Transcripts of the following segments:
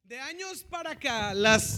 De años para acá,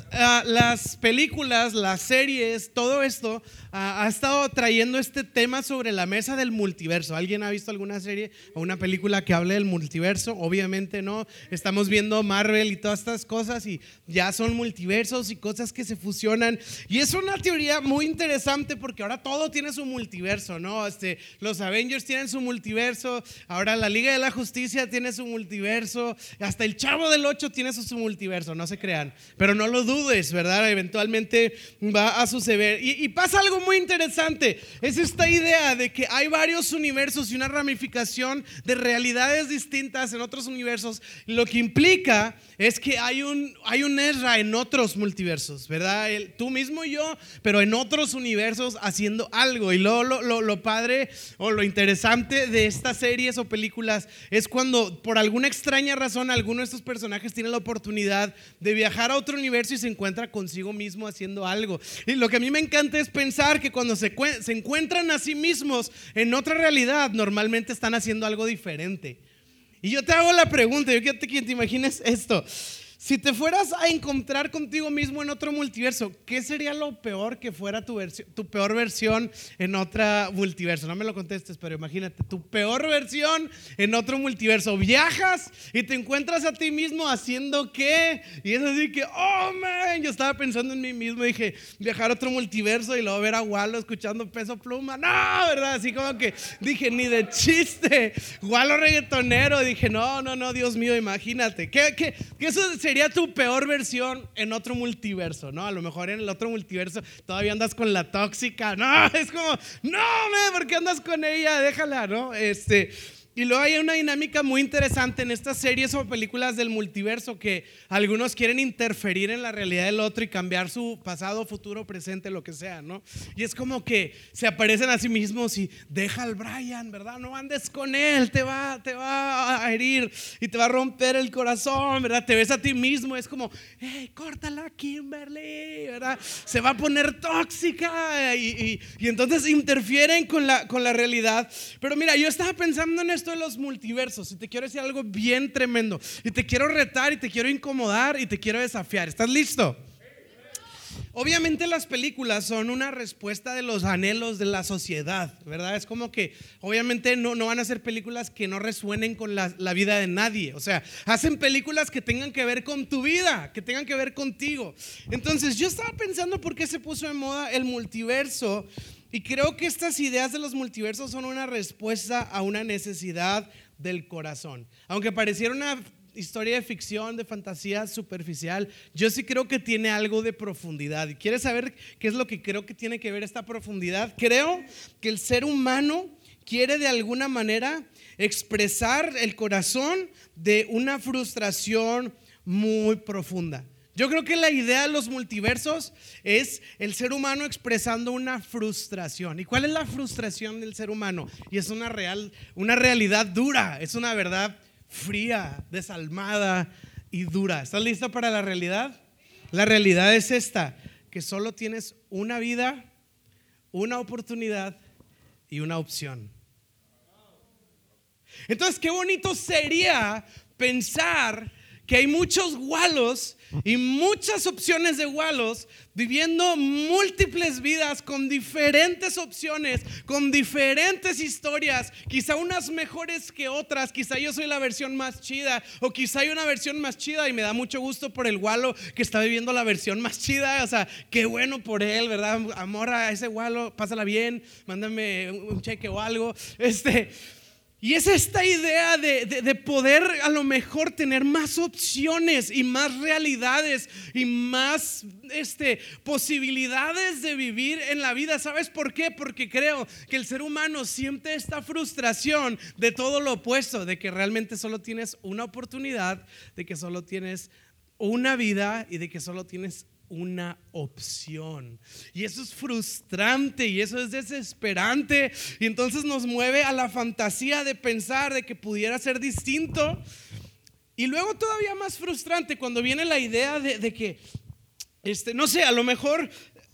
las películas, las series, todo esto ha estado trayendo este tema sobre la mesa del multiverso. ¿Alguien ha visto alguna serie o una película que hable del multiverso? Obviamente no. Estamos viendo Marvel y todas estas cosas y ya son multiversos y cosas que se fusionan. Y es una teoría muy interesante porque ahora todo tiene su multiverso, ¿no? Los Avengers tienen su multiverso, ahora la Liga de la Justicia tiene su multiverso, hasta el Chavo del Ocho tiene su multiverso. No se crean, pero no lo dudes, ¿verdad? Eventualmente va a suceder y pasa algo muy interesante. Es esta idea de que hay varios universos y una ramificación de realidades distintas en otros universos. Lo que implica es que hay un Ezra en otros multiversos, ¿verdad? Tú mismo y yo, pero en otros universos haciendo algo. Y lo padre o lo interesante de estas series o películas es cuando por alguna extraña razón alguno de estos personajes tiene la oportunidad de viajar a otro universo y se encuentra consigo mismo haciendo algo. Y lo que a mí me encanta es pensar que cuando se encuentran a sí mismos en otra realidad, normalmente están haciendo algo diferente. Y yo te hago la pregunta, yo quiero que te imagines esto. Si te fueras a encontrar contigo mismo en otro multiverso, ¿qué sería lo peor que fuera tu peor versión en otro multiverso? No me lo contestes, pero imagínate, tu peor versión en otro multiverso. Viajas y te encuentras a ti mismo haciendo ¿qué? Y es así que, oh man, yo estaba pensando en mí mismo, dije, viajar a otro multiverso y luego ver a Wallo escuchando Peso Pluma. No, ¿verdad? Así como que dije, ni de chiste. Wallo reggaetonero, dije, no, Dios mío, imagínate. ¿Qué eso sería tu peor versión en otro multiverso, ¿no? A lo mejor en el otro multiverso todavía andas con la tóxica, no, es como, no, ¿por qué andas con ella? Déjala, ¿no? Y luego hay una dinámica muy interesante en estas series o películas del multiverso que algunos quieren interferir en la realidad del otro y cambiar su pasado, futuro, presente, lo que sea, ¿no? Y es como que se aparecen a sí mismos y deja al Brian, ¿verdad? No andes con él, te va a herir y te va a romper el corazón, ¿verdad? Te ves a ti mismo, es como, hey, córtala, Kimberly, ¿verdad? Se va a poner tóxica y entonces interfieren con la realidad. Pero mira, yo estaba pensando en esto de los multiversos y te quiero decir algo bien tremendo y te quiero retar y te quiero incomodar y te quiero desafiar. ¿Estás listo? Obviamente las películas son una respuesta de los anhelos de la sociedad, ¿verdad? Es como que obviamente no van a ser películas que no resuenen con la vida de nadie. O sea, hacen películas que tengan que ver con tu vida, que tengan que ver contigo. Entonces yo estaba pensando por qué se puso de moda el multiverso. Y creo que estas ideas de los multiversos son una respuesta a una necesidad del corazón. Aunque pareciera una historia de ficción, de fantasía superficial, yo sí creo que tiene algo de profundidad. ¿Y quieres saber qué es lo que creo que tiene que ver esta profundidad? Creo que el ser humano quiere de alguna manera expresar el corazón de una frustración muy profunda. Yo creo que la idea de los multiversos es el ser humano expresando una frustración. ¿Y cuál es la frustración del ser humano? Y es una realidad dura, es una verdad fría, desalmada y dura. ¿Estás listo para la realidad? La realidad es esta, que solo tienes una vida, una oportunidad y una opción. Entonces, qué bonito sería pensar que hay muchos Wallos y muchas opciones de Wallos viviendo múltiples vidas con diferentes opciones, con diferentes historias, quizá unas mejores que otras, quizá yo soy la versión más chida o quizá hay una versión más chida y me da mucho gusto por el Wallo que está viviendo la versión más chida, o sea, qué bueno por él, ¿verdad? Amor a ese Wallo, pásala bien, mándame un cheque o algo, Y es esta idea de poder a lo mejor tener más opciones y más realidades y más posibilidades de vivir en la vida. ¿Sabes por qué? Porque creo que el ser humano siente esta frustración de todo lo opuesto, de que realmente solo tienes una oportunidad, de que solo tienes una vida y de que solo tienes una opción. Y eso es frustrante y eso es desesperante. Y entonces nos mueve a la fantasía de pensar de que pudiera ser distinto. Y luego todavía más frustrante cuando viene la idea de que, no sé, a lo mejor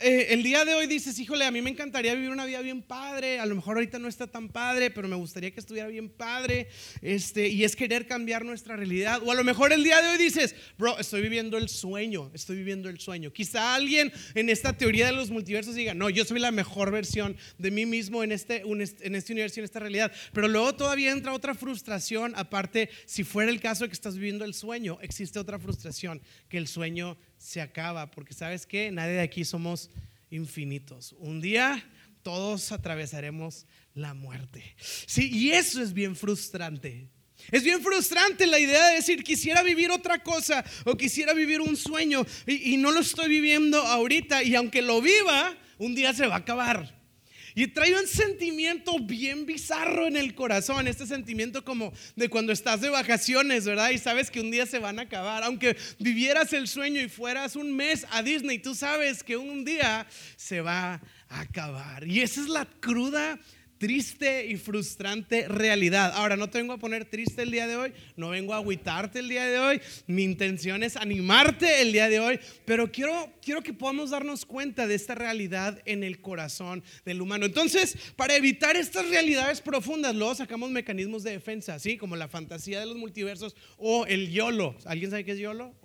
el día de hoy dices, híjole, a mí me encantaría vivir una vida bien padre, a lo mejor ahorita no está tan padre, pero me gustaría que estuviera bien padre, y es querer cambiar nuestra realidad. O a lo mejor el día de hoy dices, bro, estoy viviendo el sueño. Quizá alguien en esta teoría de los multiversos diga, no, yo soy la mejor versión de mí mismo en este universo, en esta realidad. Pero luego todavía entra otra frustración, aparte, si fuera el caso de que estás viviendo el sueño, existe otra frustración, que el sueño se acaba, porque ¿sabes qué? Nadie de aquí somos infinitos. Un día todos atravesaremos la muerte. Sí, y eso es bien frustrante. Es bien frustrante la idea de decir, quisiera vivir otra cosa o quisiera vivir un sueño y no lo estoy viviendo ahorita, y aunque lo viva, un día se va a acabar. Y trae un sentimiento bien bizarro en el corazón, este sentimiento como de cuando estás de vacaciones, ¿verdad? Y sabes que un día se van a acabar. Aunque vivieras el sueño y fueras un mes a Disney, tú sabes que un día se va a acabar. Y esa es la cruda, triste y frustrante realidad. Ahora, no te vengo a poner triste el día de hoy, no vengo a agüitarte el día de hoy. Mi intención es animarte el día de hoy, pero quiero que podamos darnos cuenta de esta realidad en el corazón del humano. Entonces, para evitar estas realidades profundas, luego sacamos mecanismos de defensa, ¿sí? Como la fantasía de los multiversos o el YOLO. ¿Alguien sabe qué es YOLO?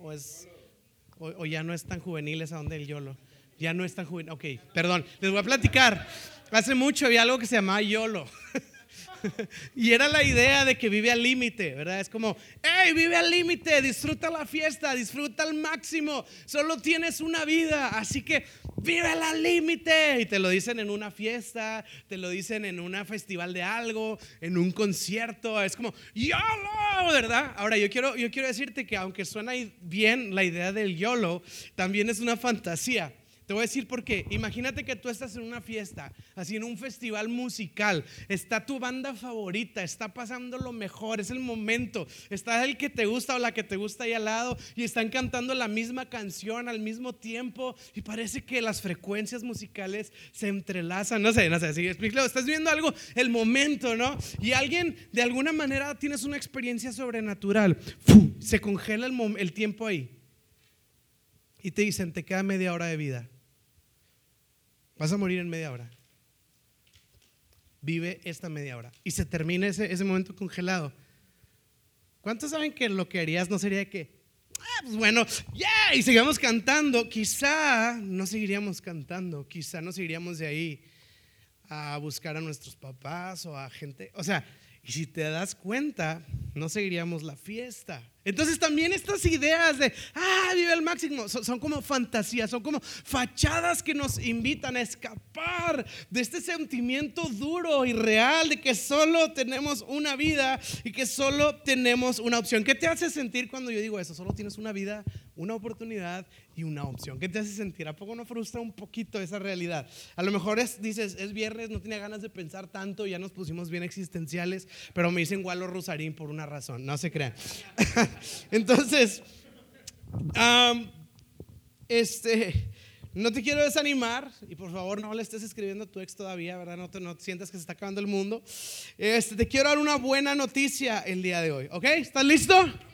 ¿O ya no es tan juvenil esa onda del YOLO? Ya no es tan juvenil. Ok, perdón, les voy a platicar. Hace mucho había algo que se llamaba YOLO. Y era la idea de que vive al límite, ¿verdad? Es como, hey, vive al límite, disfruta la fiesta, disfruta al máximo, solo tienes una vida, así que vive al límite. Y te lo dicen en una fiesta, te lo dicen en un festival de algo, en un concierto. Es como, YOLO, ¿verdad? Ahora yo quiero decirte que aunque suena bien la idea del YOLO, también es una fantasía. Te voy a decir por qué. Imagínate que tú estás en una fiesta, así en un festival musical. Está tu banda favorita, está pasando lo mejor, es el momento. Está el que te gusta o la que te gusta ahí al lado y están cantando la misma canción al mismo tiempo y parece que las frecuencias musicales se entrelazan. No sé, si explico, estás viendo algo, el momento, ¿no? Y alguien, de alguna manera, tienes una experiencia sobrenatural. ¡Fum! Se congela el tiempo ahí y te dicen, te queda media hora de vida. Vas a morir en media hora. Vive esta media hora. Y se termina ese momento congelado. ¿Cuántos saben que lo que harías no sería que, pues bueno, ya, y sigamos cantando? Quizá no seguiríamos cantando. Quizá no seguiríamos de ahí a buscar a nuestros papás o a gente. O sea, y si te das cuenta, no seguiríamos la fiesta. Entonces también estas ideas de vive al máximo son como fantasías, son como fachadas que nos invitan a escapar de este sentimiento duro y real de que solo tenemos una vida y que solo tenemos una opción. ¿Qué te hace sentir cuando yo digo eso? Solo tienes una vida, una oportunidad y una opción. ¿Qué te hace sentir? ¿A poco no frustra un poquito esa realidad? A lo mejor dices, es viernes, no tenía ganas de pensar tanto, ya nos pusimos bien existenciales, pero me dicen Walo Rusarín por una razón, no se crean. Entonces, no te quiero desanimar y por favor no le estés escribiendo a tu ex todavía, ¿verdad? No te sientas que se está acabando el mundo. Te quiero dar una buena noticia el día de hoy, ¿ok? ¿Estás listo?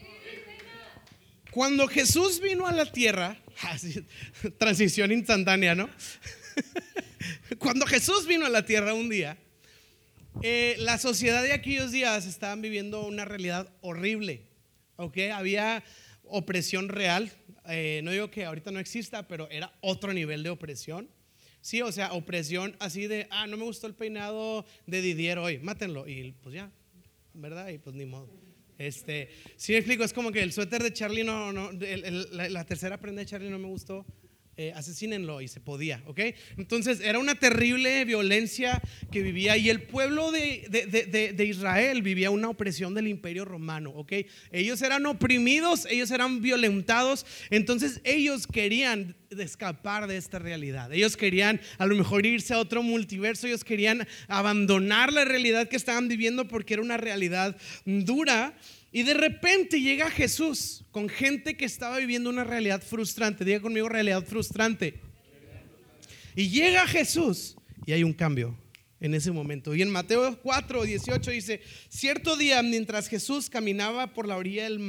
Cuando Jesús vino a la tierra, transición instantánea, ¿no? Cuando Jesús vino a la tierra un día, la sociedad de aquellos días estaban viviendo una realidad horrible, ¿ok? Había opresión real. No digo que ahorita no exista, pero era otro nivel de opresión. Sí, o sea, opresión así de, no me gustó el peinado de Didier hoy, mátenlo. Y pues ya, ¿verdad? Y pues ni modo. Sí me explico, es como que el suéter de Charlie la tercera prenda de Charlie no me gustó. Asesínenlo, y se podía, ¿ok? Entonces era una terrible violencia que vivía, y el pueblo de Israel vivía una opresión del imperio romano, ¿ok? Ellos eran oprimidos, ellos eran violentados. Entonces ellos querían escapar de esta realidad. Ellos querían a lo mejor irse a otro multiverso. Ellos querían abandonar la realidad que estaban viviendo porque era una realidad dura. Y de repente llega Jesús con gente que estaba viviendo una realidad frustrante. Diga conmigo, realidad frustrante. Y llega Jesús y hay un cambio en ese momento. Y en Mateo 4:18 dice: cierto día, mientras Jesús caminaba por la orilla del mar,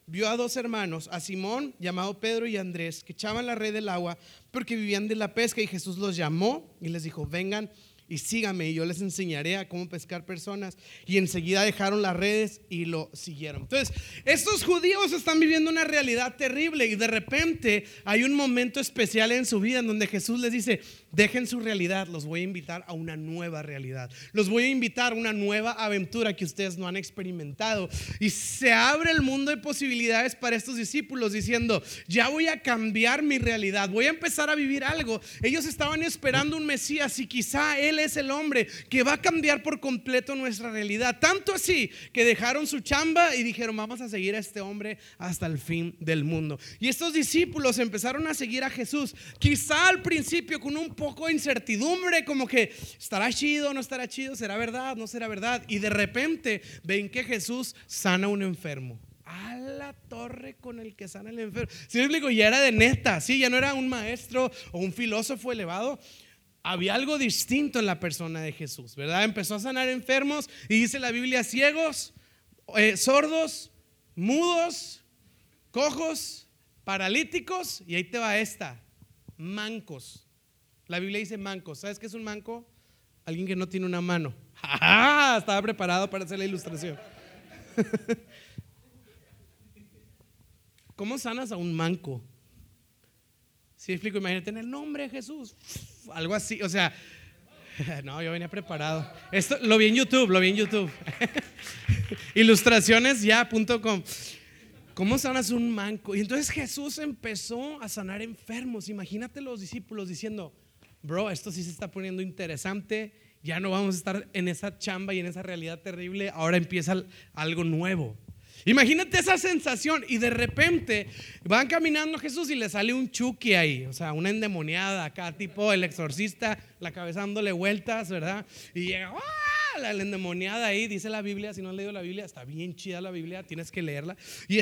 vio a dos hermanos, a Simón, llamado Pedro, y a Andrés, que echaban la red del agua porque vivían de la pesca, y Jesús los llamó y les dijo: vengan y síganme y yo les enseñaré a cómo pescar personas. Y enseguida dejaron las redes y lo siguieron. Entonces, estos judíos están viviendo una realidad terrible, y de repente hay un momento especial en su vida en donde Jesús les dice: dejen su realidad, los voy a invitar a una nueva realidad, los voy a invitar a una nueva aventura que ustedes no han experimentado. Y se abre el mundo de posibilidades para estos discípulos, diciendo: ya voy a cambiar mi realidad, voy a empezar a vivir algo. Ellos estaban esperando un Mesías, y quizá Él es el hombre que va a cambiar por completo nuestra realidad. Tanto así que dejaron su chamba y dijeron: vamos a seguir a este hombre hasta el fin del mundo. Y estos discípulos empezaron a seguir a Jesús, quizá al principio con un poco de incertidumbre, como que estará chido, no estará chido, será verdad, no será verdad. Y de repente ven que Jesús sana a un enfermo. A la torre con el que sana el enfermo. Si me explico, ya era de neta, sí, ya no era un maestro o un filósofo elevado. Había algo distinto en la persona de Jesús, ¿verdad? Empezó a sanar enfermos, y dice la Biblia: ciegos, sordos, mudos, cojos, paralíticos, y ahí te va esta: mancos. La Biblia dice mancos. ¿Sabes qué es un manco? Alguien que no tiene una mano. ¡Ah! Estaba preparado para hacer la ilustración. ¿Cómo sanas a un manco? Si explico, imagínate en el nombre de Jesús, algo así, o sea, no, yo venía preparado. Esto lo vi en YouTube, ilustracionesya.com. ¿Cómo sanas un manco? Y entonces Jesús empezó a sanar enfermos. Imagínate los discípulos diciendo: bro, esto sí se está poniendo interesante, ya no vamos a estar en esa chamba y en esa realidad terrible, ahora empieza algo nuevo. Imagínate esa sensación. Y de repente van caminando Jesús y le sale un Chucky ahí, o sea, una endemoniada acá, tipo El Exorcista, la cabeza dándole vueltas, ¿verdad? Y llega la endemoniada ahí. Dice la Biblia, si no has leído la Biblia, está bien chida la Biblia, tienes que leerla.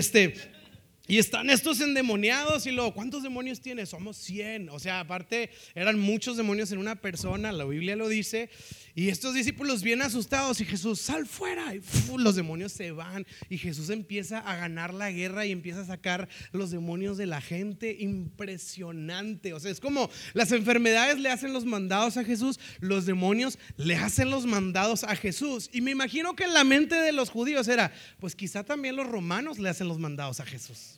Y están estos endemoniados, y luego: ¿cuántos demonios tienes? Somos 100. O sea, aparte eran muchos demonios en una persona, la Biblia lo dice. Y estos discípulos bien asustados, y Jesús: sal fuera. Y los demonios se van, y Jesús empieza a ganar la guerra y empieza a sacar los demonios de la gente. Impresionante. O sea, es como las enfermedades le hacen los mandados a Jesús, los demonios le hacen los mandados a Jesús. Y me imagino que en la mente de los judíos era: pues quizá también los romanos le hacen los mandados a Jesús.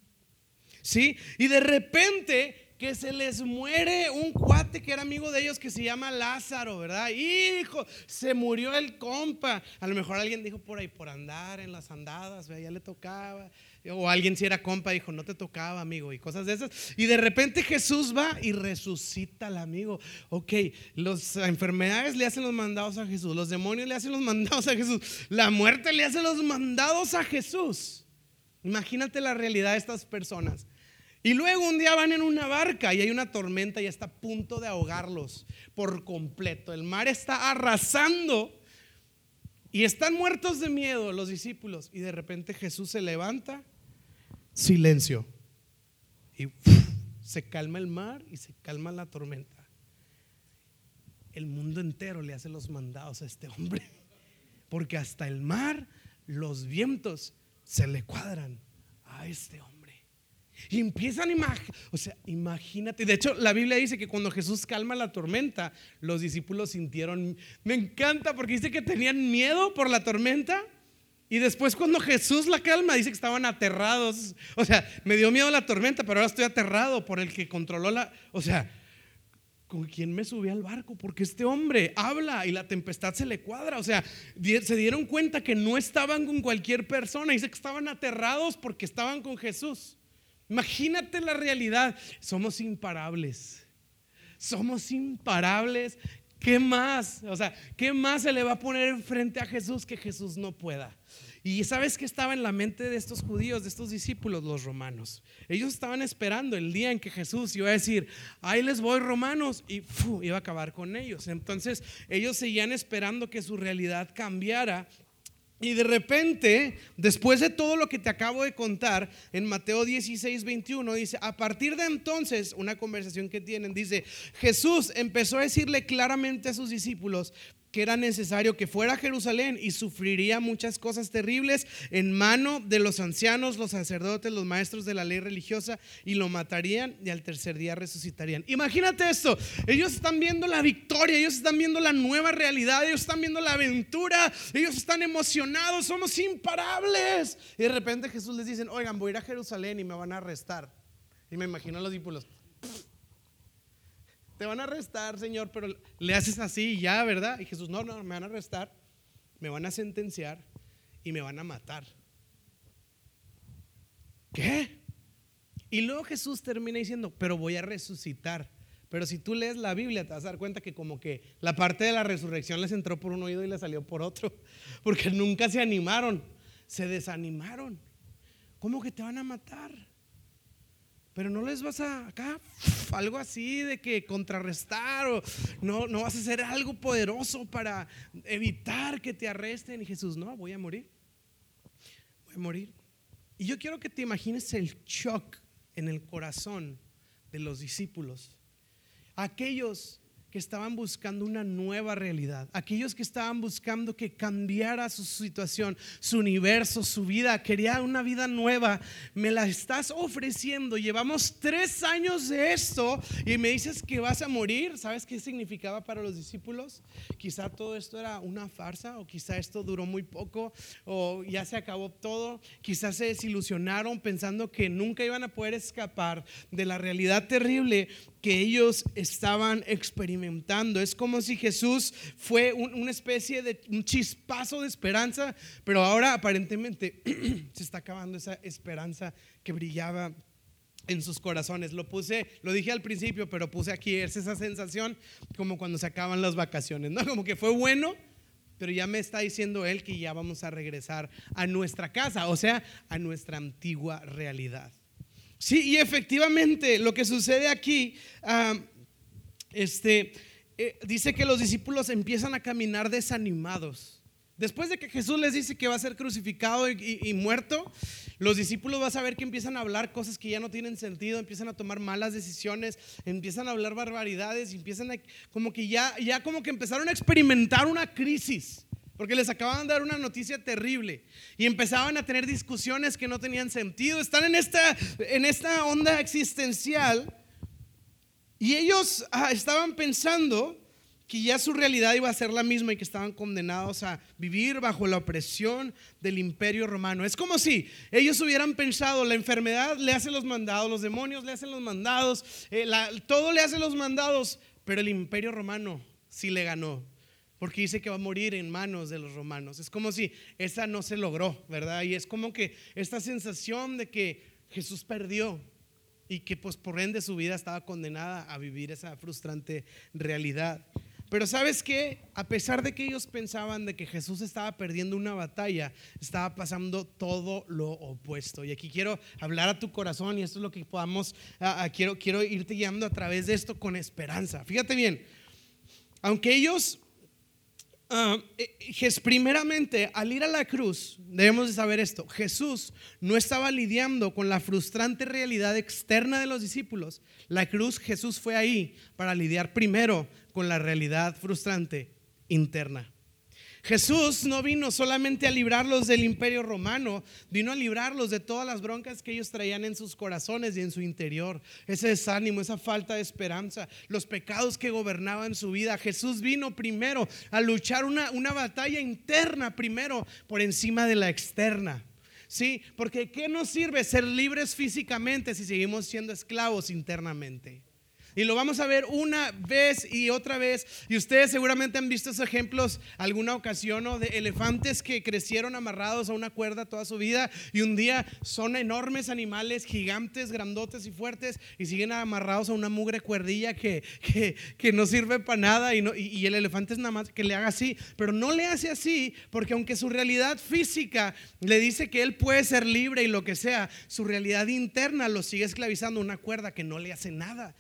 ¿Sí? Y de repente que se les muere un cuate que era amigo de ellos, que se llama Lázaro, ¿verdad? Hijo, se murió el compa. A lo mejor alguien dijo por ahí, por andar en las andadas, ya le tocaba. O alguien, si era compa, dijo: no te tocaba, amigo, y cosas de esas. Y de repente Jesús va y resucita al amigo. Ok, las enfermedades le hacen los mandados a Jesús, los demonios le hacen los mandados a Jesús, la muerte le hace los mandados a Jesús. Imagínate la realidad de estas personas. Y luego un día van en una barca y hay una tormenta y está a punto de ahogarlos por completo. El mar está arrasando y están muertos de miedo los discípulos. Y de repente Jesús se levanta, silencio, y se calma el mar y se calma la tormenta. El mundo entero le hace los mandados a este hombre, porque hasta el mar, los vientos se le cuadran a este hombre. Y empiezan imagínate. De hecho, la Biblia dice que cuando Jesús calma la tormenta, los discípulos sintieron, me encanta porque dice que tenían miedo por la tormenta. Y después cuando Jesús la calma, dice que estaban aterrados. O sea, me dio miedo la tormenta, pero ahora estoy aterrado por el que controló o sea, ¿con quién me subí al barco? Porque este hombre habla y la tempestad se le cuadra. O sea, se dieron cuenta que no estaban con cualquier persona. Dice que estaban aterrados porque estaban con Jesús. Imagínate la realidad. Somos imparables. Somos imparables. ¿Qué más? O sea, ¿qué más se le va a poner enfrente a Jesús que Jesús no pueda? Y ¿sabes qué estaba en la mente de estos judíos, de estos discípulos? Los romanos. Ellos estaban esperando el día en que Jesús iba a decir: ahí les voy, romanos, y iba a acabar con ellos. Entonces ellos seguían esperando que su realidad cambiara. Y de repente, después de todo lo que te acabo de contar, en Mateo 16:21 dice: a partir de entonces, una conversación que tienen, dice: Jesús empezó a decirle claramente a sus discípulos: que era necesario que fuera a Jerusalén y sufriría muchas cosas terribles en mano de los ancianos, los sacerdotes, los maestros de la ley religiosa, y lo matarían y al tercer día resucitarían. Imagínate esto, ellos están viendo la victoria, ellos están viendo la nueva realidad, ellos están viendo la aventura, ellos están emocionados, somos imparables. Y de repente Jesús les dice: oigan, voy a ir a Jerusalén y me van a arrestar. Y me imagino a los discípulos: te van a arrestar, Señor, pero le haces así y ya, ¿verdad? Y Jesús: no, me van a arrestar, me van a sentenciar y me van a matar. ¿Qué? Y luego Jesús termina diciendo: pero voy a resucitar. Pero si tú lees la Biblia te vas a dar cuenta que como que la parte de la resurrección les entró por un oído y les salió por otro, porque nunca se animaron, se desanimaron. ¿Cómo que te van a matar? Pero no les vas a acá algo así de que contrarrestar, o no vas a hacer algo poderoso para evitar que te arresten. Y Jesús: no, voy a morir. Y yo quiero que te imagines el shock en el corazón de los discípulos, aquellos que estaban buscando una nueva realidad, aquellos que estaban buscando que cambiara su situación, su universo, su vida, quería una vida nueva. Me la estás ofreciendo, llevamos 3 años de esto y me dices que vas a morir. ¿Sabes qué significaba para los discípulos? Quizá todo esto era una farsa, o quizá esto duró muy poco, o ya se acabó todo. Quizás se desilusionaron pensando que nunca iban a poder escapar de la realidad terrible que ellos estaban experimentando. Es como si Jesús fue una especie de un chispazo de esperanza, pero ahora aparentemente se está acabando esa esperanza que brillaba en sus corazones. Lo dije al principio, pero puse aquí, es esa sensación como cuando se acaban las vacaciones, ¿no? Como que fue bueno, pero ya me está diciendo él que ya vamos a regresar a nuestra casa, o sea, a nuestra antigua realidad. Sí, y efectivamente lo que sucede aquí, dice que los discípulos empiezan a caminar desanimados. Después de que Jesús les dice que va a ser crucificado y muerto, los discípulos vas a ver que empiezan a hablar cosas que ya no tienen sentido, empiezan a tomar malas decisiones, empiezan a hablar barbaridades, empiezan como que ya como que empezaron a experimentar una crisis, porque les acababan de dar una noticia terrible y empezaban a tener discusiones que no tenían sentido. Están en esta onda existencial y ellos estaban pensando que ya su realidad iba a ser la misma y que estaban condenados a vivir bajo la opresión del imperio romano. Es como si ellos hubieran pensado: la enfermedad le hace los mandados, los demonios le hacen los mandados, todo le hace los mandados, pero el imperio romano sí le ganó, porque dice que va a morir en manos de los romanos. Es como si esa no se logró, ¿verdad? Y es como que esta sensación de que Jesús perdió y que pues por ende su vida estaba condenada a vivir esa frustrante realidad. Pero ¿sabes qué? A pesar de que ellos pensaban de que Jesús estaba perdiendo una batalla, estaba pasando todo lo opuesto. Y aquí quiero hablar a tu corazón, y esto es lo que podamos, quiero irte guiando a través de esto con esperanza. Fíjate bien, aunque ellos primeramente, al ir a la cruz, debemos de saber esto: Jesús no estaba lidiando con la frustrante realidad externa de los discípulos. La cruz, Jesús fue ahí para lidiar primero con la realidad frustrante interna. Jesús no vino solamente a librarlos del imperio romano, vino a librarlos de todas las broncas que ellos traían en sus corazones y en su interior. Ese desánimo, esa falta de esperanza, los pecados que gobernaban su vida. Jesús vino primero a luchar una batalla interna primero por encima de la externa. Sí, porque ¿qué nos sirve ser libres físicamente si seguimos siendo esclavos internamente? Y lo vamos a ver una vez y otra vez. Y ustedes seguramente han visto esos ejemplos alguna ocasión, ¿no? De elefantes que crecieron amarrados a una cuerda toda su vida y un día son enormes animales, gigantes, grandotes y fuertes, y siguen amarrados a una mugre cuerdilla que no sirve para nada. Y el elefante es nada más que le haga así, pero no le hace así porque aunque su realidad física le dice que él puede ser libre y lo que sea, su realidad interna lo sigue esclavizando a una cuerda que no le hace nada. Y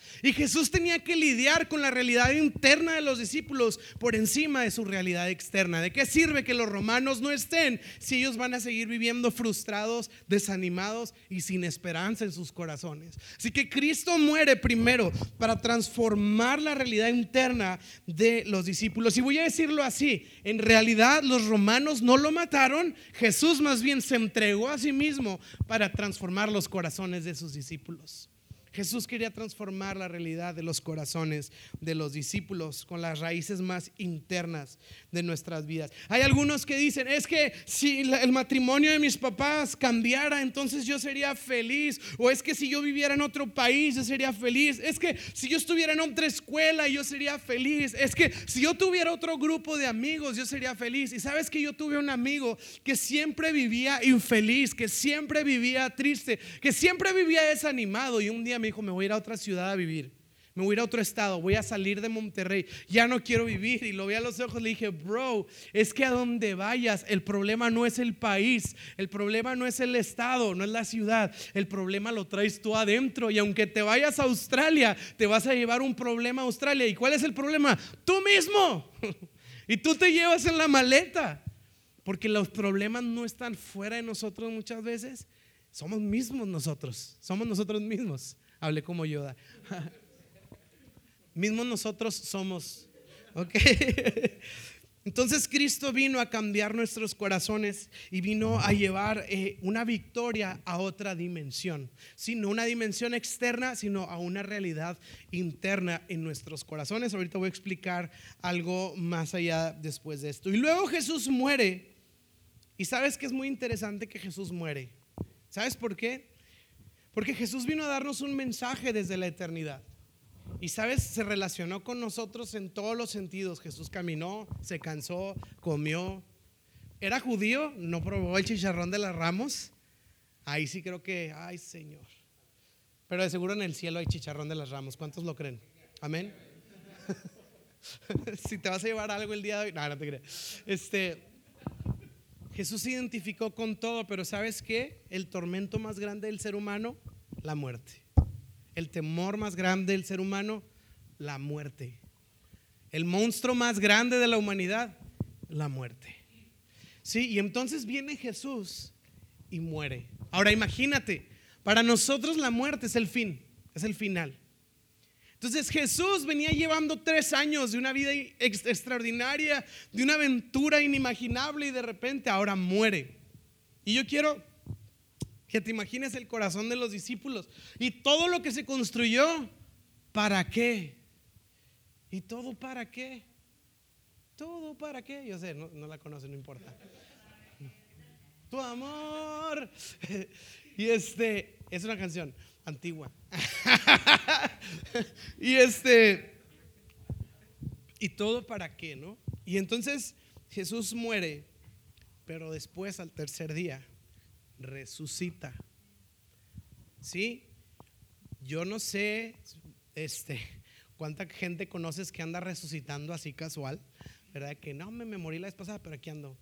Jesús tenía que lidiar con la realidad interna de los discípulos por encima de su realidad externa. ¿De qué sirve que los romanos no estén si ellos van a seguir viviendo frustrados, desanimados y sin esperanza en sus corazones? Así que Cristo muere primero para transformar la realidad interna de los discípulos. Y voy a decirlo así, en realidad los romanos no lo mataron, Jesús más bien se entregó a sí mismo para transformar los corazones de sus discípulos. Jesús quería transformar la realidad de los corazones de los discípulos con las raíces más internas de nuestras vidas. Hay algunos que dicen, es que si el matrimonio de mis papás cambiara, entonces yo sería feliz. O es que si yo viviera en otro país, yo sería feliz. Es que si yo estuviera en otra escuela, yo sería feliz. Es que si yo tuviera otro grupo de amigos, yo sería feliz. Y sabes que yo tuve un amigo que siempre vivía infeliz, que siempre vivía triste, que siempre vivía desanimado. Y un día me dijo, me voy a ir a otra ciudad a vivir, me voy a ir a otro estado, voy a salir de Monterrey, ya no quiero vivir. Y lo vi a los ojos, le dije, bro, es que a donde vayas, el problema no es el país, el problema no es el estado, no es la ciudad, el problema lo traes tú adentro. Y aunque te vayas a Australia, te vas a llevar un problema a Australia. ¿Y cuál es el problema? Tú mismo. Y tú te llevas en la maleta, porque los problemas no están fuera de nosotros muchas veces, somos nosotros mismos. Hablé como Yoda. Mismos nosotros somos. ¿Ok? Entonces Cristo vino a cambiar nuestros corazones y vino a llevar una victoria a otra dimensión. Sí, no una dimensión externa, sino a una realidad interna en nuestros corazones. Ahorita voy a explicar algo más allá después de esto. Y luego Jesús muere. Y sabes que es muy interesante que Jesús muere. ¿Sabes por qué? Porque Jesús vino a darnos un mensaje desde la eternidad. Y sabes, se relacionó con nosotros en todos los sentidos. Jesús caminó, se cansó, comió. Era judío, no probó el chicharrón de las Ramos. Ahí sí creo que, ay Señor. Pero de seguro en el cielo hay chicharrón de las Ramos. ¿Cuántos lo creen? Amén. Si te vas a llevar algo el día de hoy, no te creas. Jesús se identificó con todo, pero ¿sabes qué? El tormento más grande del ser humano, la muerte. El temor más grande del ser humano, la muerte. El monstruo más grande de la humanidad, la muerte. Sí, y entonces viene Jesús y muere. Ahora imagínate, para nosotros la muerte es el fin, es el final. Entonces Jesús venía llevando 3 años de una vida extraordinaria, de una aventura inimaginable, y de repente ahora muere. Y yo quiero que te imagines el corazón de los discípulos y todo lo que se construyó. ¿Para qué? ¿Y todo para qué? ¿Todo para qué? Yo sé, no la conoce, no importa. Tu amor. Y es una canción antigua. Y todo para qué, ¿no? Y entonces Jesús muere, pero después al tercer día resucita. ¿Sí? Yo no sé cuánta gente conoces que anda resucitando así casual, ¿verdad? Que no, me morí la vez pasada, pero aquí ando.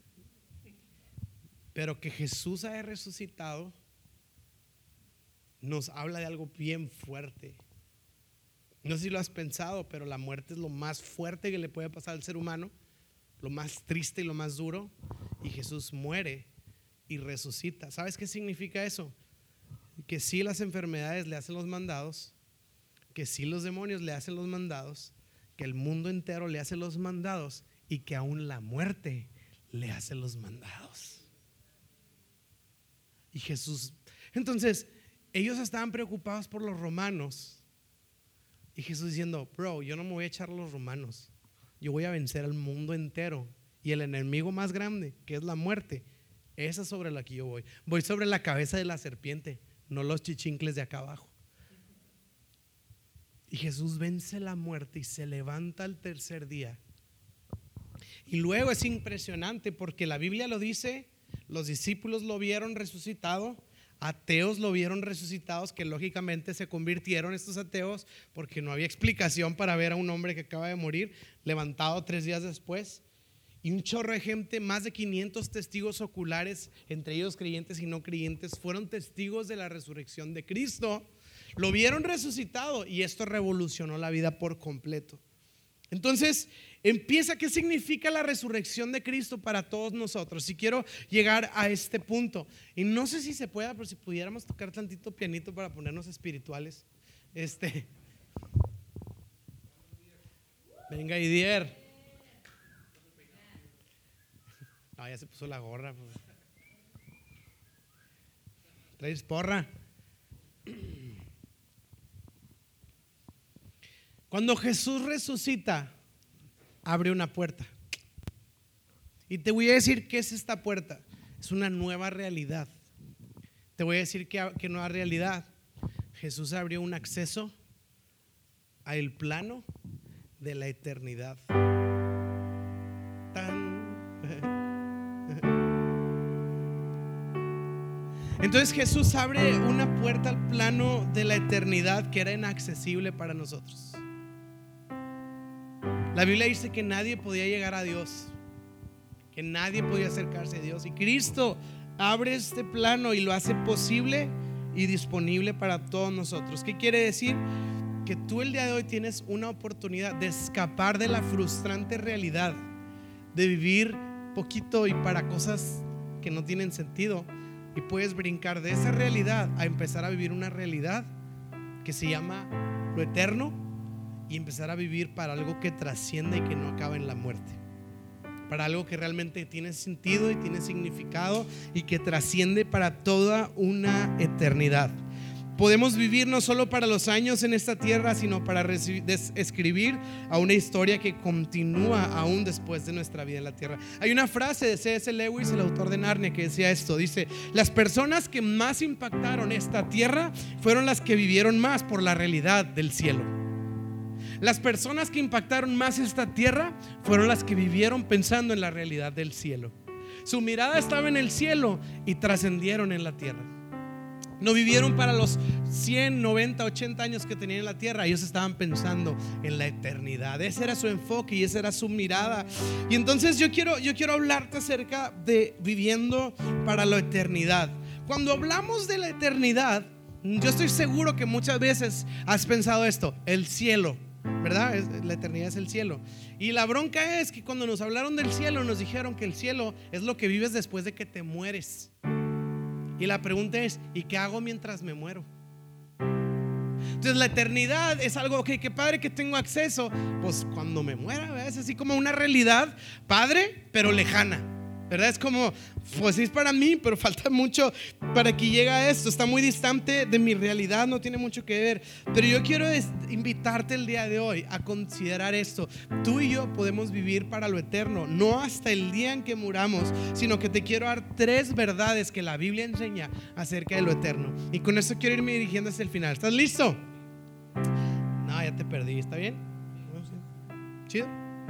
Pero que Jesús haya resucitado nos habla de algo bien fuerte. No sé si lo has pensado, pero la muerte es lo más fuerte que le puede pasar al ser humano, lo más triste y lo más duro. Y Jesús muere y resucita. ¿Sabes qué significa eso? Que sí, las enfermedades le hacen los mandados, que sí, los demonios le hacen los mandados, que el mundo entero le hace los mandados, y que aún la muerte le hace los mandados. Y Jesús, entonces ellos estaban preocupados por los romanos, y Jesús diciendo, bro, yo no me voy a echar a los romanos, yo voy a vencer al mundo entero, y el enemigo más grande, que es la muerte, esa es sobre la que yo voy sobre la cabeza de la serpiente, no los chichincles de acá abajo. Y Jesús vence la muerte y se levanta al tercer día. Y luego es impresionante porque la Biblia lo dice, los discípulos lo vieron resucitado, ateos lo vieron resucitados, que lógicamente se convirtieron estos ateos porque no había explicación para ver a un hombre que acaba de morir levantado 3 días después. Y un chorro de gente, más de 500 testigos oculares, entre ellos creyentes y no creyentes, fueron testigos de la resurrección de Cristo. lo vieron resucitado y esto revolucionó la vida por completo. Entonces empieza, ¿qué significa la resurrección de Cristo para todos nosotros? Si quiero llegar a este punto, y no sé si se pueda, pero si pudiéramos tocar tantito pianito para ponernos espirituales. Venga, Idier. No, ya se puso la gorra. ¿Traes porra? Cuando Jesús resucita, abre una puerta. Y te voy a decir qué es esta puerta. Es una nueva realidad. Te voy a decir qué nueva realidad. Jesús abrió un acceso al plano de la eternidad. Entonces Jesús abre una puerta al plano de la eternidad que era inaccesible para nosotros. La Biblia dice que nadie podía llegar a Dios, que nadie podía acercarse a Dios, y Cristo abre este plano y lo hace posible y disponible para todos nosotros. ¿Qué quiere decir? Que tú el día de hoy tienes una oportunidad de escapar de la frustrante realidad de vivir poquito y para cosas que no tienen sentido, y puedes brincar de esa realidad a empezar a vivir una realidad que se llama lo eterno, y empezar a vivir para algo que trasciende y que no acaba en la muerte, para algo que realmente tiene sentido y tiene significado y que trasciende para toda una eternidad. Podemos vivir no solo para los años en esta tierra, sino para escribir a una historia que continúa aún después de nuestra vida en la tierra. Hay una frase de C.S. Lewis, el autor de Narnia, que decía esto. Dice: las personas que más impactaron esta tierra fueron las que vivieron más por la realidad del cielo. Las personas que impactaron más esta tierra fueron las que vivieron pensando en la realidad del cielo. Su mirada estaba en el cielo y trascendieron en la tierra. No vivieron para los 100, 90, 80 años que tenían en la tierra. Ellos estaban pensando en la eternidad. Ese era su enfoque y esa era su mirada. Y entonces yo quiero hablarte acerca de viviendo para la eternidad. Cuando hablamos de la eternidad, yo estoy seguro que muchas veces has pensado esto: el cielo, ¿verdad? La eternidad es el cielo. Y la bronca es que cuando nos hablaron del cielo, nos dijeron que el cielo es lo que vives después de que te mueres. Y la pregunta es: ¿y qué hago mientras me muero? Entonces la eternidad es algo que qué padre que tengo acceso. Pues cuando me muera, ¿verdad? Es así como una realidad padre pero lejana, ¿verdad? Es como, pues sí es para mí, pero falta mucho para que llegue a esto. Está muy distante de mi realidad, no tiene mucho que ver. Pero yo quiero invitarte el día de hoy a considerar esto. Tú y yo podemos vivir para lo eterno, no hasta el día en que muramos, sino que te quiero dar 3 verdades que la Biblia enseña acerca de lo eterno. Y con esto quiero irme dirigiendo hacia el final. ¿Estás listo? No, ya te perdí, ¿está bien? Chido.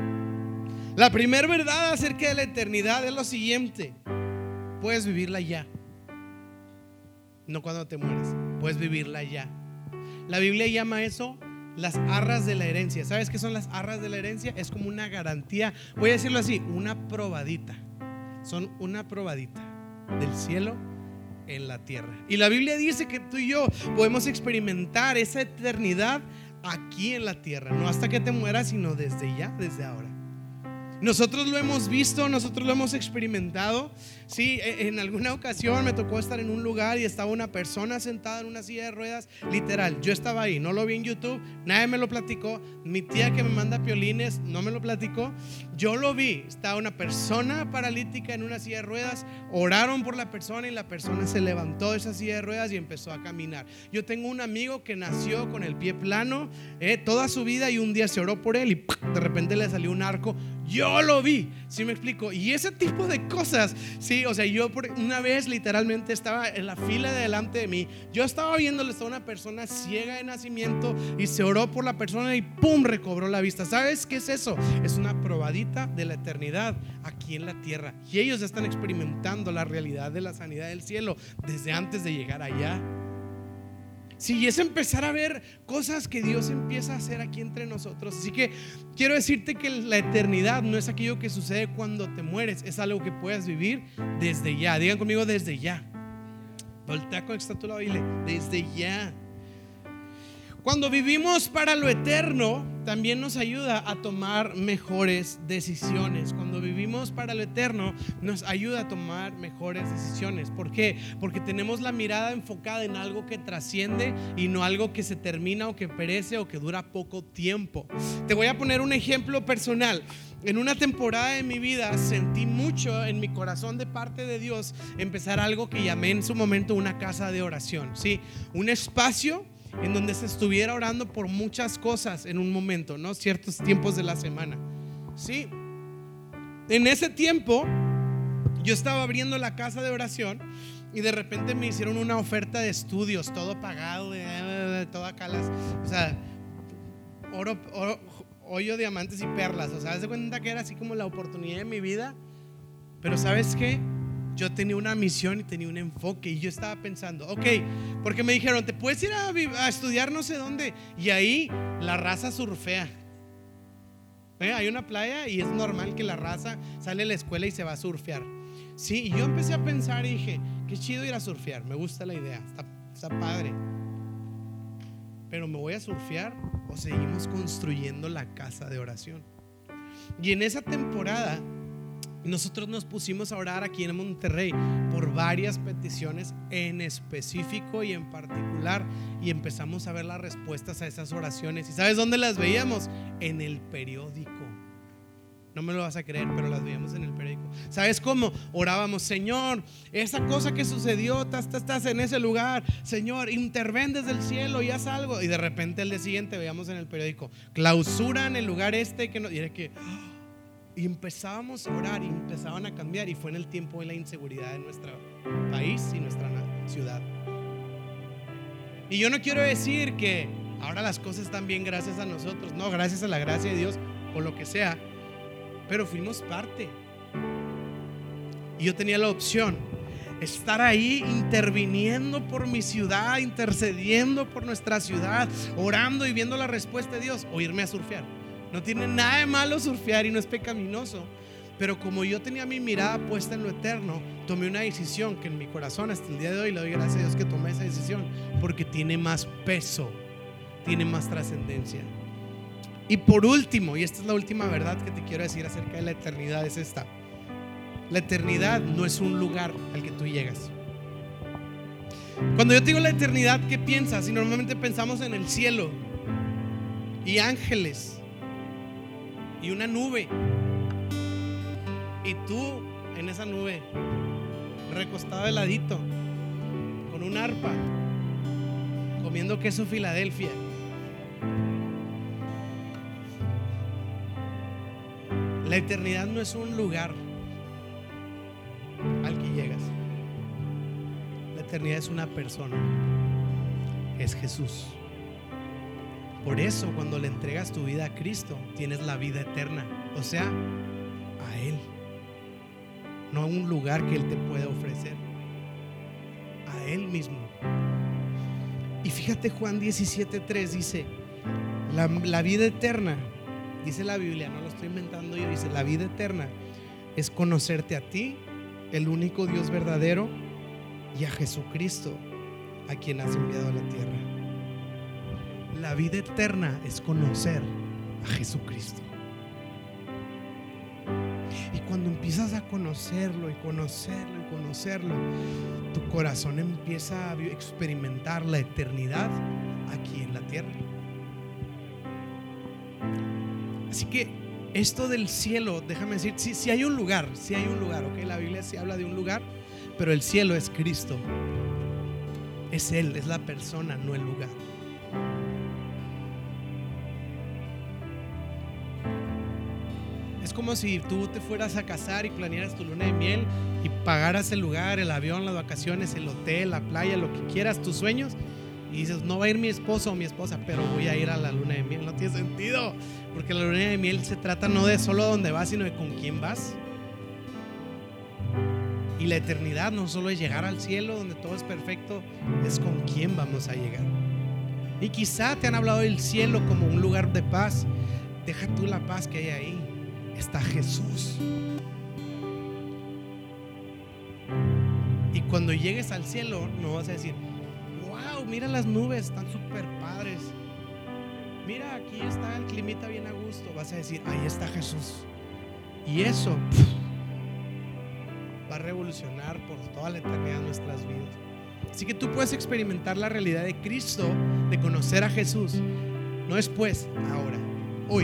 La primera verdad acerca de la eternidad es lo siguiente: puedes vivirla ya, no cuando te mueres, puedes vivirla ya. La Biblia llama eso las arras de la herencia. ¿Sabes qué son las arras de la herencia? Es como una garantía, voy a decirlo así, una probadita. Son una probadita del cielo en la tierra. Y la Biblia dice que tú y yo podemos experimentar esa eternidad aquí en la tierra, no hasta que te mueras, sino desde ya, desde ahora. Nosotros lo hemos visto, nosotros lo hemos experimentado. Sí, en alguna ocasión me tocó estar en un lugar y estaba una persona sentada en una silla de ruedas. Literal, yo estaba ahí, no lo vi en YouTube, nadie me lo platicó. Mi tía que me manda piolines no me lo platicó. Yo lo vi, estaba una persona paralítica en una silla de ruedas. Oraron por la persona y la persona se levantó de esa silla de ruedas y empezó a caminar. Yo tengo un amigo que nació con el pie plano toda su vida, y un día se oró por él y de repente le salió un arco. Yo lo vi, ¿sí me explico? Y ese tipo de cosas, sí, o sea, yo una vez literalmente estaba en la fila de delante de mí. Yo estaba viéndole a una persona ciega de nacimiento y se oró por la persona y ¡pum! Recobró la vista. ¿Sabes qué es eso? Es una probadita de la eternidad aquí en la tierra. Y ellos están experimentando la realidad de la sanidad del cielo desde antes de llegar allá. Sí, es empezar a ver cosas que Dios empieza a hacer aquí entre nosotros. Así que quiero decirte que la eternidad no es aquello que sucede cuando te mueres, es algo que puedes vivir desde ya. Digan conmigo: desde ya. Voltea con esta tu lado y dile: desde ya. Cuando vivimos para lo eterno, también nos ayuda a tomar mejores decisiones. Cuando vivimos para lo eterno, nos ayuda a tomar mejores decisiones. ¿Por qué? Porque tenemos la mirada enfocada en algo que trasciende y no algo que se termina o que perece o que dura poco tiempo. Te voy a poner un ejemplo personal. En una temporada de mi vida sentí mucho en mi corazón de parte de Dios empezar algo que llamé en su momento una casa de oración. Sí, un espacio en donde se estuviera orando por muchas cosas en un momento, ¿no? Ciertos tiempos de la semana. Sí, en ese tiempo yo estaba abriendo la casa de oración y de repente me hicieron una oferta de estudios, todo pagado, todo acá o sea, oro, hoyo, diamantes y perlas. O sea, haz de cuenta que era así como la oportunidad de mi vida. Pero ¿sabes qué? Yo tenía una misión y tenía un enfoque. Y yo estaba pensando, ok, porque me dijeron, te puedes ir a estudiar no sé dónde. Y ahí la raza surfea. Hay una playa y es normal que la raza sale de la escuela y se va a surfear. Sí, y yo empecé a pensar y dije, qué chido ir a surfear. Me gusta la idea, está padre. Pero ¿me voy a surfear o seguimos construyendo la casa de oración? Y en esa temporada nosotros nos pusimos a orar aquí en Monterrey por varias peticiones en específico y en particular, y empezamos a ver las respuestas a esas oraciones. ¿Y sabes dónde las veíamos? En el periódico. No me lo vas a creer, pero las veíamos en el periódico. ¿Sabes cómo? Orábamos, Señor, esa cosa que sucedió, estás en ese lugar, Señor, interven desde el cielo y haz algo. Y de repente el día siguiente veíamos en el periódico, clausuran el lugar que no, y era que y empezábamos a orar y empezaban a cambiar. Y fue en el tiempo de la inseguridad de nuestro país y nuestra ciudad. Y yo no quiero decir que ahora las cosas están bien gracias a nosotros. No, gracias a la gracia de Dios o lo que sea. Pero fuimos parte. Y yo tenía la opción: estar ahí interviniendo por mi ciudad, intercediendo por nuestra ciudad, orando y viendo la respuesta de Dios, o irme a surfear. No tiene nada de malo surfear y no es pecaminoso. Pero como yo tenía mi mirada puesta en lo eterno, tomé una decisión que en mi corazón hasta el día de hoy le doy gracias a Dios que tomé esa decisión, porque tiene más peso, tiene más trascendencia. Y por último, y esta es la última verdad que te quiero decir acerca de la eternidad, es esta: la eternidad no es un lugar al que tú llegas. Cuando yo te digo la eternidad, ¿qué piensas? Y normalmente pensamos en el cielo y ángeles y una nube, y tú en esa nube, recostado de ladito, con un arpa, comiendo queso Filadelfia. La eternidad no es un lugar al que llegas. La eternidad es una persona, es Jesús. Por eso cuando le entregas tu vida a Cristo, tienes la vida eterna, o sea, a Él, no a un lugar que Él te pueda ofrecer, a Él mismo. Y fíjate, Juan 17:3 dice, la vida eterna, dice la Biblia, no lo estoy inventando yo, dice: la vida eterna es conocerte a ti, el único Dios verdadero, y a Jesucristo, a quien has enviado a la tierra. La vida eterna es conocer a Jesucristo. Y cuando empiezas a conocerlo y conocerlo y conocerlo, tu corazón empieza a experimentar la eternidad aquí en la tierra. Así que esto del cielo, déjame decir, si hay un lugar, ¿ok? La Biblia sí habla de un lugar, pero el cielo es Cristo. Es Él, es la persona, no el lugar. Es como si tú te fueras a casar y planearas tu luna de miel y pagaras el lugar, el avión, las vacaciones, el hotel, la playa, lo que quieras, tus sueños, y dices: no va a ir mi esposo o mi esposa, pero voy a ir a la luna de miel. No tiene sentido, porque la luna de miel se trata no de solo dónde vas, sino de con quién vas. Y la eternidad no solo es llegar al cielo donde todo es perfecto, es con quién vamos a llegar. Y quizá te han hablado del cielo como un lugar de paz. Deja tú la paz que hay ahí, está Jesús. Y cuando llegues al cielo no vas a decir: wow, mira las nubes, están súper padres. Mira, aquí está el climita bien a gusto. Vas a decir, ahí está Jesús. Y eso va a revolucionar por toda la eternidad nuestras vidas. Así que tú puedes experimentar la realidad de Cristo, de conocer a Jesús, no después, ahora, hoy.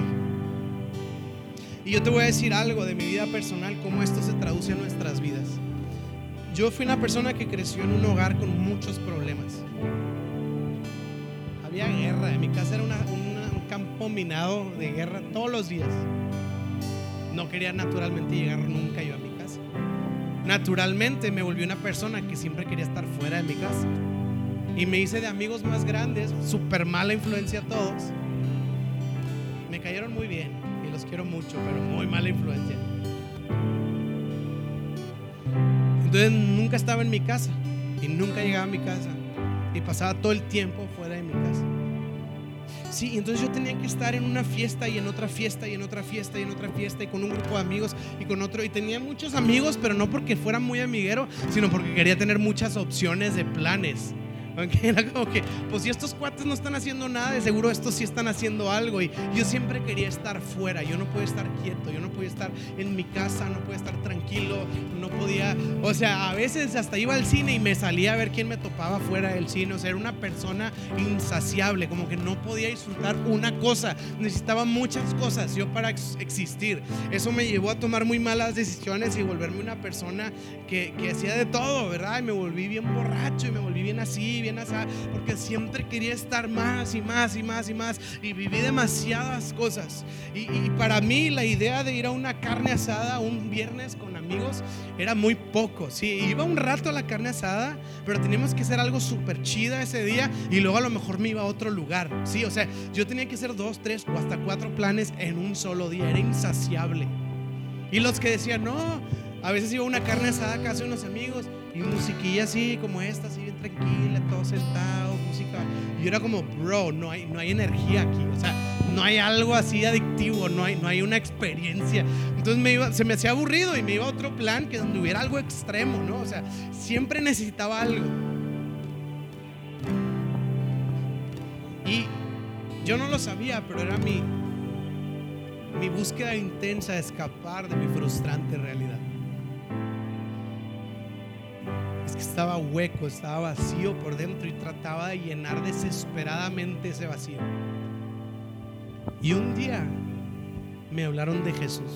Y yo te voy a decir algo de mi vida personal, cómo esto se traduce en nuestras vidas. Yo fui una persona que creció en un hogar con muchos problemas. Había guerra, en mi casa era un campo minado de guerra todos los días. No quería naturalmente llegar nunca yo a mi casa. Naturalmente me volví una persona que siempre quería estar fuera de mi casa. Y me hice de amigos más grandes, súper mala influencia a todos. Me cayeron muy bien y los quiero mucho, pero muy mala influencia. Entonces nunca estaba en mi casa y nunca llegaba a mi casa y pasaba todo el tiempo fuera de mi casa. Sí, entonces yo tenía que estar en una fiesta y en otra fiesta y en otra fiesta y en otra fiesta y con un grupo de amigos y con otro, y tenía muchos amigos, pero no porque fuera muy amiguero, sino porque quería tener muchas opciones de planes. Okay, era como que, pues si estos cuates no están haciendo nada, de seguro estos sí están haciendo algo. Y yo siempre quería estar fuera. Yo no podía estar quieto, yo no podía estar en mi casa, no podía estar tranquilo, no podía, o sea, a veces hasta iba al cine y me salía a ver quién me topaba fuera del cine. O sea, era una persona insaciable, como que no podía disfrutar una cosa, necesitaba muchas cosas yo para existir. Eso me llevó a tomar muy malas decisiones y volverme una persona que hacía de todo, ¿verdad? Y me volví bien borracho y me volví bien así, bien así, porque siempre quería estar más y más y más y más, y viví demasiadas cosas. Y para mí la idea de ir a una carne asada un viernes con amigos era muy poco. Sí, iba un rato a la carne asada, pero teníamos que hacer algo súper chida ese día y luego a lo mejor me iba a otro lugar. Sí, o sea, yo tenía que hacer 2, 3 o hasta 4 planes en un solo día. Era insaciable. Y los que decían, no, a veces iba a una carne asada casi unos amigos y musiquilla así como esta, así bien tranquila, todos sentados, música. Y yo era como, bro, no hay energía aquí. O sea, no hay algo así adictivo, no hay una experiencia. Entonces se me hacía aburrido y me iba a otro plan que donde hubiera algo extremo, ¿no? O sea, siempre necesitaba algo. Y yo no lo sabía, pero era mi búsqueda intensa de escapar de mi frustrante realidad. Es que estaba hueco, estaba vacío por dentro y trataba de llenar desesperadamente ese vacío. Y un día me hablaron de Jesús.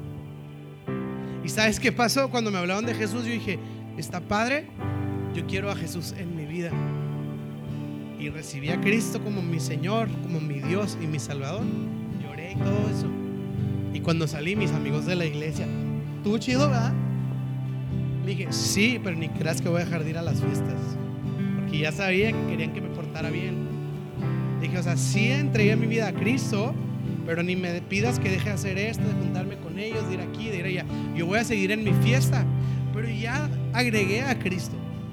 ¿Y sabes qué pasó? Cuando me hablaron de Jesús, yo dije, está padre, yo quiero a Jesús en mi vida. Y recibí a Cristo como mi Señor, como mi Dios y mi Salvador. Lloré y todo eso. Y cuando salí, mis amigos de la iglesia, ¿estuvo chido, verdad? Le dije, sí, pero ni creas que voy a dejar de ir a las fiestas, porque ya sabía que querían que me portara bien. Le dije, o sea, sí entregué mi vida a Cristo, pero ni me pidas que deje de hacer esto, de juntarme con ellos, de ir aquí, de ir allá. Yo voy a seguir en mi fiesta, pero ya agregué a Cristo.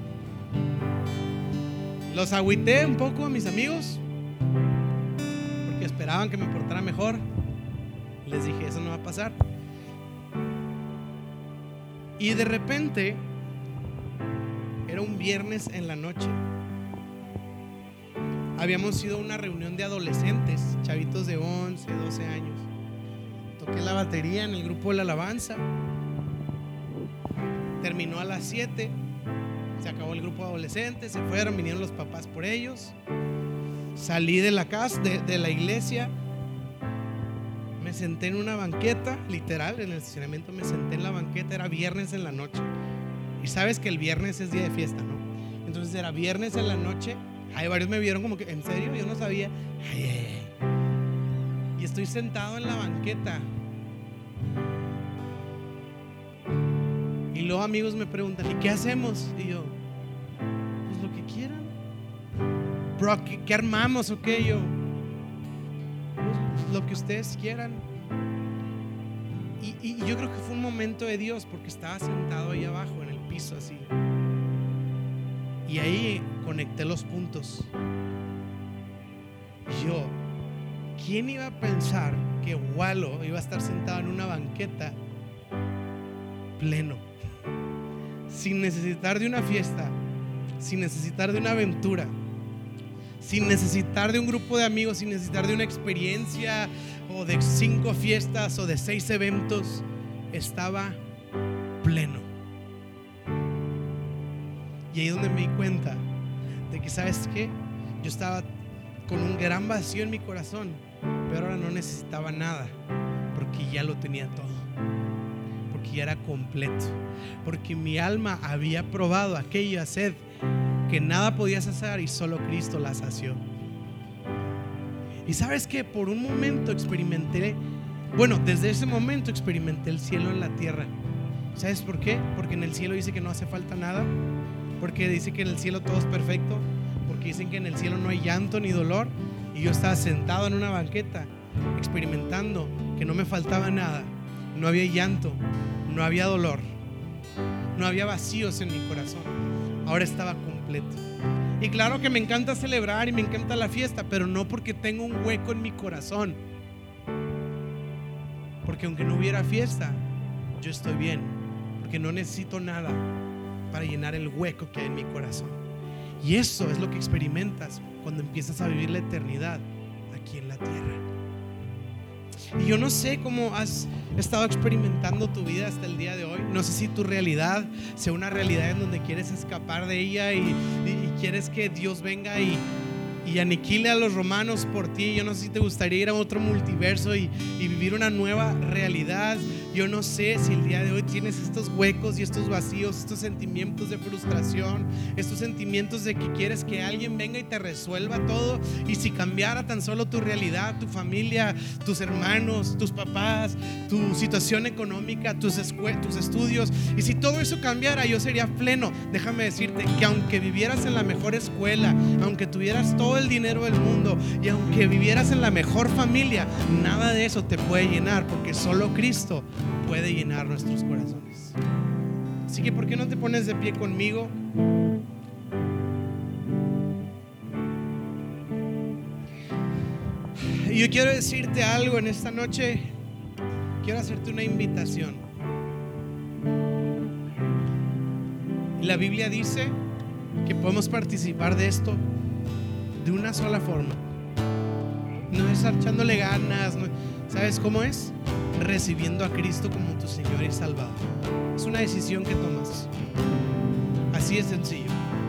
Los agüité un poco a mis amigos, porque esperaban que me portara mejor. Les dije, eso no va a pasar. Y de repente era un viernes en la noche. Habíamos ido a una reunión de adolescentes, chavitos de 11, 12 años. Toqué la batería en el grupo de la alabanza. Terminó a las 7. Se acabó el grupo de adolescentes, se fueron, vinieron los papás por ellos. Salí de la casa, de la iglesia. Me senté en una banqueta, literal, en el estacionamiento me senté en la banqueta. Era viernes en la noche. Y sabes que el viernes es día de fiesta, ¿no? Entonces era viernes en la noche. Ay, varios me vieron como que, ¿en serio? Yo no sabía. Y estoy sentado en la banqueta. Y luego amigos me preguntan, ¿y qué hacemos? Y yo, pues lo que quieran. Bro, ¿qué armamos o qué? Yo, pues lo que ustedes quieran. Y yo creo que fue un momento de Dios, porque estaba sentado ahí abajo en el piso así. Y ahí conecté los puntos. Yo, ¿quién iba a pensar que Wallo iba a estar sentado en una banqueta pleno, sin necesitar de una fiesta, sin necesitar de una aventura, sin necesitar de un grupo de amigos, sin necesitar de una experiencia o de 5 fiestas o de 6 eventos. Estaba pleno. Y ahí es donde me di cuenta de que, ¿sabes qué? Yo estaba con un gran vacío en mi corazón, pero ahora no necesitaba nada, porque ya lo tenía todo, porque ya era completo, porque mi alma había probado aquella sed que nada podía saciar y solo Cristo la sació. Y sabes que por un momento desde ese momento experimenté el cielo en la tierra. ¿Sabes por qué? Porque en el cielo dice que no hace falta nada, porque dice que en el cielo todo es perfecto, porque dicen que en el cielo no hay llanto ni dolor. Y yo estaba sentado en una banqueta experimentando que no me faltaba nada. No había llanto, no había dolor, no había vacíos en mi corazón. Ahora estaba completo. Y claro que me encanta celebrar y me encanta la fiesta, pero no porque tengo un hueco en mi corazón, porque aunque no hubiera fiesta, yo estoy bien, porque no necesito nada para llenar el hueco que hay en mi corazón. Y eso es lo que experimentas cuando empiezas a vivir la eternidad aquí en la tierra. Y yo no sé cómo has estado experimentando tu vida hasta el día de hoy. No sé si tu realidad sea una realidad en donde quieres escapar de ella y quieres que Dios venga y aniquile a los romanos por ti. Yo no sé si te gustaría ir a otro multiverso y vivir una nueva realidad. Yo no sé si el día de hoy tienes estos huecos y estos vacíos, estos sentimientos de frustración, estos sentimientos de que quieres que alguien venga y te resuelva todo. Y si cambiara tan solo tu realidad, tu familia, tus hermanos, tus papás, tu situación económica, tus estudios, y si todo eso cambiara, yo sería pleno. Déjame decirte que aunque vivieras en la mejor escuela, aunque tuvieras todo el dinero del mundo y aunque vivieras en la mejor familia, nada de eso te puede llenar, porque solo Cristo puede llenar nuestros corazones. Así que ¿por qué no te pones de pie conmigo? Y yo quiero decirte algo en esta noche. Quiero hacerte una invitación. La Biblia dice que podemos participar de esto de una sola forma. No es echándole ganas, no. ¿Sabes cómo es? Recibiendo a Cristo como tu Señor y Salvador. Es una decisión que tomas. Así es sencillo.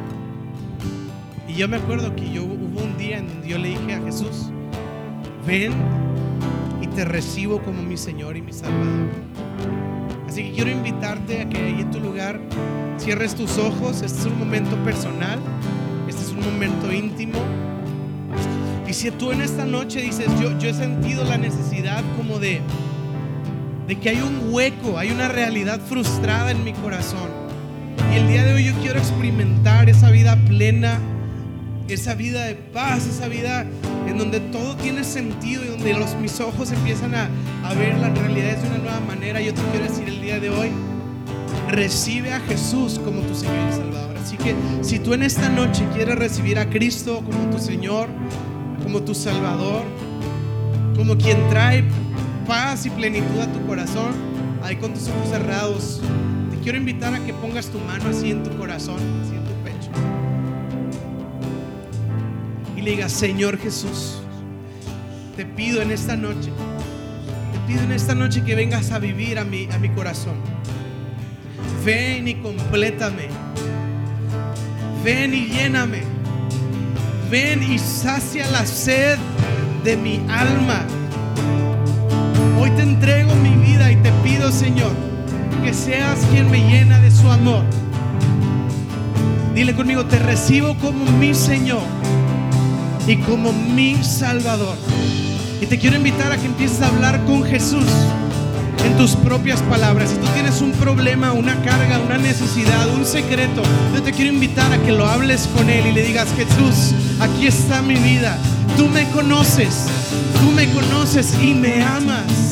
Y yo me acuerdo que hubo un día en donde yo le dije a Jesús: ven y te recibo como mi Señor y mi Salvador. Así que quiero invitarte a que ahí en tu lugar cierres tus ojos. Este es un momento personal, este es un momento íntimo. Y si tú en esta noche dices: yo he sentido la necesidad como de que hay un hueco, hay una realidad frustrada en mi corazón, y el día de hoy yo quiero experimentar esa vida plena, esa vida de paz, esa vida en donde todo tiene sentido y donde mis ojos empiezan a ver las realidades de una nueva manera. Yo te quiero decir el día de hoy: recibe a Jesús como tu Señor y Salvador. Así que si tú en esta noche quieres recibir a Cristo como tu Señor, como tu Salvador, como quien trae paz y plenitud a tu corazón, ahí con tus ojos cerrados, te quiero invitar a que pongas tu mano así en tu corazón, así en tu pecho, y le digas: Señor Jesús, te pido en esta noche que vengas a vivir a mi corazón. Ven y complétame, ven y lléname, ven y sacia la sed de mi alma. Hoy te entrego mi vida y te pido, Señor, que seas quien me llena de su amor. Dile conmigo: te recibo como mi Señor y como mi Salvador. Y te quiero invitar a que empieces a hablar con Jesús en tus propias palabras. Si tú tienes un problema, una carga, una necesidad, un secreto, yo te quiero invitar a que lo hables con Él y le digas: Jesús, aquí está mi vida. Tú me conoces y me amas.